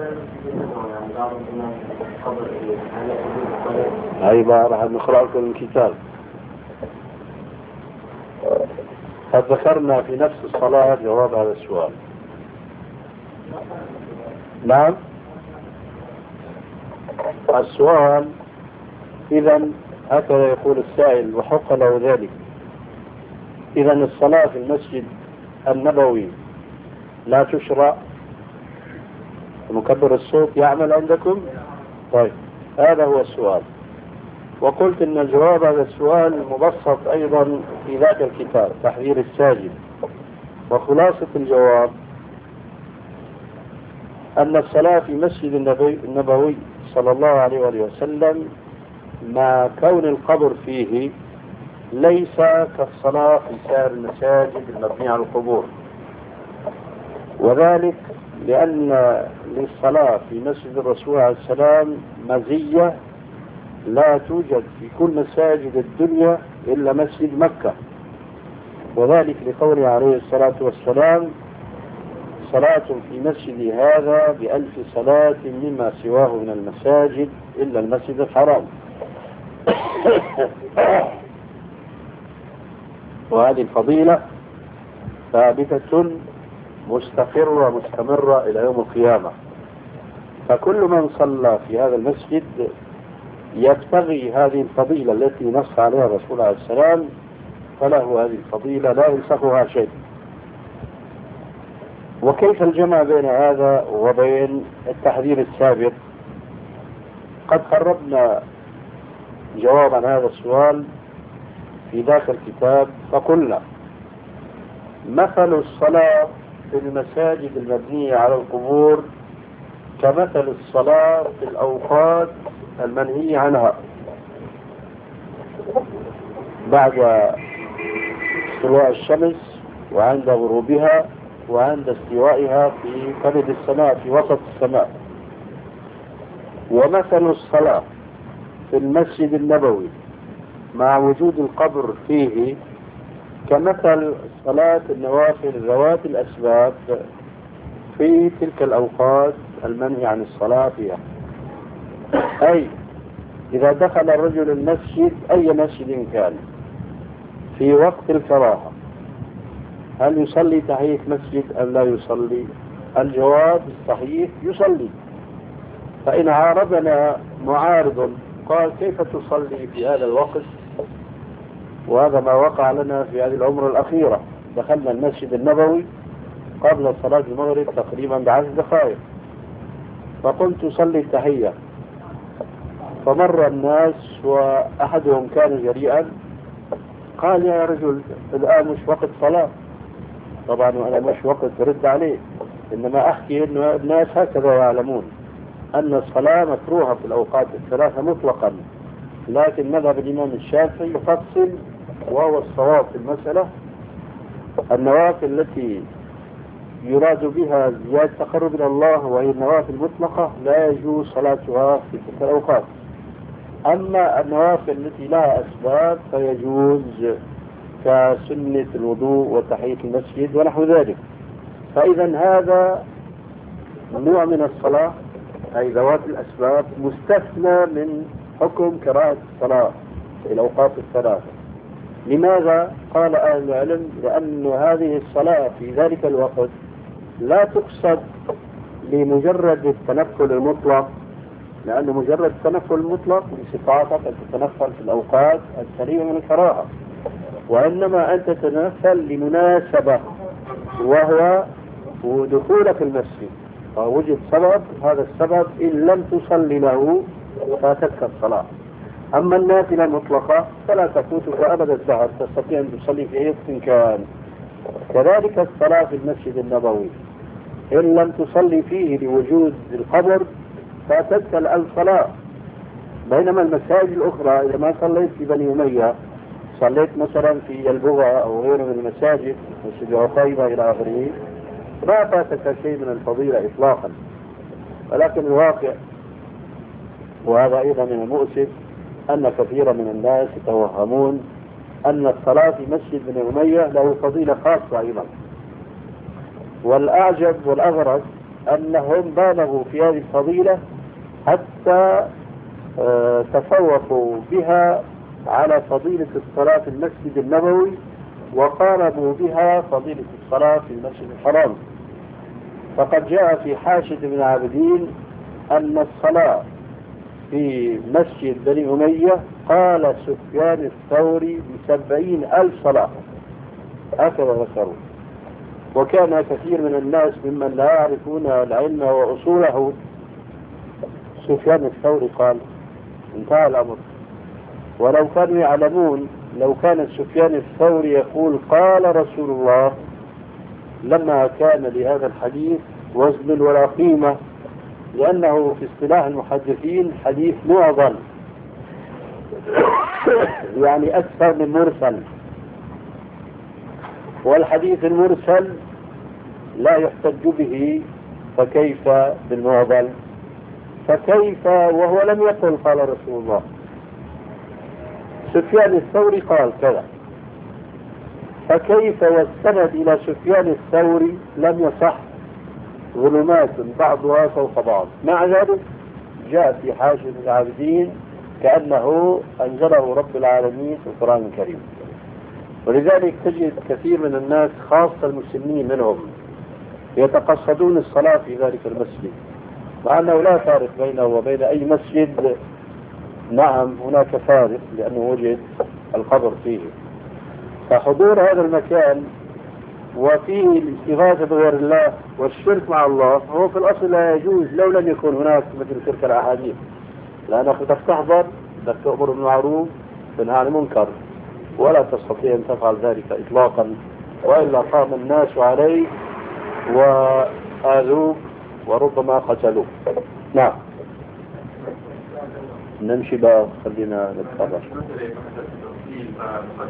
هاي بقى راح نقرأ لكم الكتاب. قد ذكرنا في نفس الصلاة جواب هذا السؤال. نعم، السؤال إذا هكذا يقول السائل وحق له ذلك. إذا الصلاة في المسجد النبوي لا تشرع؟ مكبر الصوت يعمل عندكم؟ طيب، هذا هو السؤال. وقلت إن جواب هذا السؤال مبسط أيضا في ذاك الكتاب تحذير الساجد. وخلاصة الجواب أن الصلاة في مسجد النبوي صلى الله عليه وآله وسلم مع كون القبر فيه ليس كالصلاة في سائر المساجد المبنية على القبور، وذلك لأن للصلاة في مسجد الرسول عليه السلام مزية لا توجد في كل مساجد الدنيا إلا مسجد مكة، وذلك لقوله عليه الصلاة والسلام: صلاة في مسجد هذا ب1000 صلاة مما سواه من المساجد إلا المسجد الحرام. وهذه الفضيلة ثابتة مستقرة ومستمرة إلى يوم القيامة، فكل من صلى في هذا المسجد يبتغي هذه الفضيلة التي نص عليها الرسول عليه السلام، فله هذه الفضيلة لا ينسخها شيء. وكيف الجمع بين هذا وبين التحذير السابق؟ قد قربنا جوابا هذا السؤال في ذاك الكتاب فقلنا: مثل الصلاة في المساجد المبنية على القبور كمثل الصلاة في الأوقات المنهي عنها بعد طلوع الشمس وعند غروبها وعند استوائها في كبد السماء في وسط السماء. ومثل الصلاة في المسجد النبوي مع وجود القبر فيه كمثل صلاة النوافل ذوات الأسباب في تلك الأوقات المنهي عن الصلاة فيها. أي إذا دخل الرجل المسجد أي مسجد كان في وقت الكراهة هل يصلي تحية مسجد أم لا يصلي؟ الجواب الصحيح: يصلي. فإن عارضنا معارض قال: كيف تصلي في هذا الوقت؟ وهذا ما وقع لنا في هذه العمر الأخيرة. دخلنا المسجد النبوي قبل صلاة المغرب تقريبا ب10 دقائق، فقلت صلي التحية، فمر الناس وأحدهم كان جريئا قال: يا رجل الآن مش وقت صلاة. طبعا أنا مش وقت برد عليه، إنما أحكي إنه الناس هكذا يعلمون أن الصلاة مكروهة في الأوقات الثلاثة مطلقا، لكن مذهب الإمام الشافعي يفصل، وهو الصواب في المسألة: النوافل التي يراد بها زيادة تقرب إلى الله وهي النوافل المطلقة لا يجوز صلاتها في تلك الأوقات. أما النوافل التي لها أسباب فيجوز، كسنة الوضوء وتحية المسجد ونحو ذلك. فإذا هذا نوع من الصلاة أي ذوات الأسباب مستثنى من حكم كراهة الصلاة في الأوقات الثلاثة. لماذا؟ قال أهل العلم: لأن هذه الصلاة في ذلك الوقت لا تقصد لمجرد التنفل المطلق، لأن مجرد التنفل المطلق باستطاعتك أن تتنفل في الأوقات السليمة من الكراهة، وإنما أنت تتنفل لمناسبة وهو دخولك المسجد، فوجد سبب، هذا السبب إن لم تصلي له فاتتك الصلاة. أما النافلة المطلقة فلا تفوتك أبدا الدهر، تستطيع أن تصلي في أي وقت كان. كذلك الصلاة في المسجد النبوي إن لم تصلي فيه لوجود القبر فاتتك الصلاة. بينما المساجد الأخرى إذا ما صليت في بني أمية، صليت مثلا في البغة أو غيره من المساجد مسجد عقيبة إلى آخره، ما فاتك شيء من الفضيلة إطلاقا. ولكن الواقع، وهذا أيضا من المؤسف، أن كثيرا من الناس يتوهمون أن الصلاة في مسجد بني أمية له فضيلة خاصة أيضا. والأعجب والأغرب أنهم بالغوا في هذه الفضيلة حتى تفوقوا بها على فضيلة الصلاة في المسجد النبوي، وقاربوا بها فضيلة الصلاة في المسجد الحرام. فقد جاء في حاشد بن عابدين أن الصلاة في مسجد بني أمية قال سفيان الثوري ب70,000 صلاة، هكذا ذكروا. وكان كثير من الناس ممن لا يعرفون العلم وأصوله، سفيان الثوري قال، انتهى الأمر. ولو كانوا يعلمون، لو كان سفيان الثوري يقول قال رسول الله، لما كان لهذا الحديث وزن ولا قيمة، لأنه في اصطلاح المحدثين حديث معضل، يعني أكثر من مرسل، والحديث المرسل لا يحتج به، فكيف بالمعضل؟ فكيف وهو لم يقل قال رسول الله؟ سفيان الثوري قال كذا، فكيف والسند إلى سفيان الثوري لم يصح، ظلمات بعضها فوق بعض. مع ذلك جاء في حاشد العابدين كأنه أنزله رب العالمين في القرآن الكريم. ولذلك تجد كثير من الناس خاصة المسلمين منهم يتقصدون الصلاة في ذلك المسجد، مع أنه لا فارق بينه وبين أي مسجد. نعم هناك فارق لأنه وجد القبر فيه، فحضور هذا المكان وفيه الاستغاثة بغير الله والشرك مع الله هو في الأصل لا يجوز لو لم يكن هناك مثل تلك الأحاديث، لأنك بدك تحضر، بدك تأمر بالمعروف تنهى عن المنكر، ولا تستطيع أن تفعل ذلك إطلاقا، وإلا قام الناس عليك وآذوك وربما قتلوك. نعم نمشي بقى، خلينا نتحرك.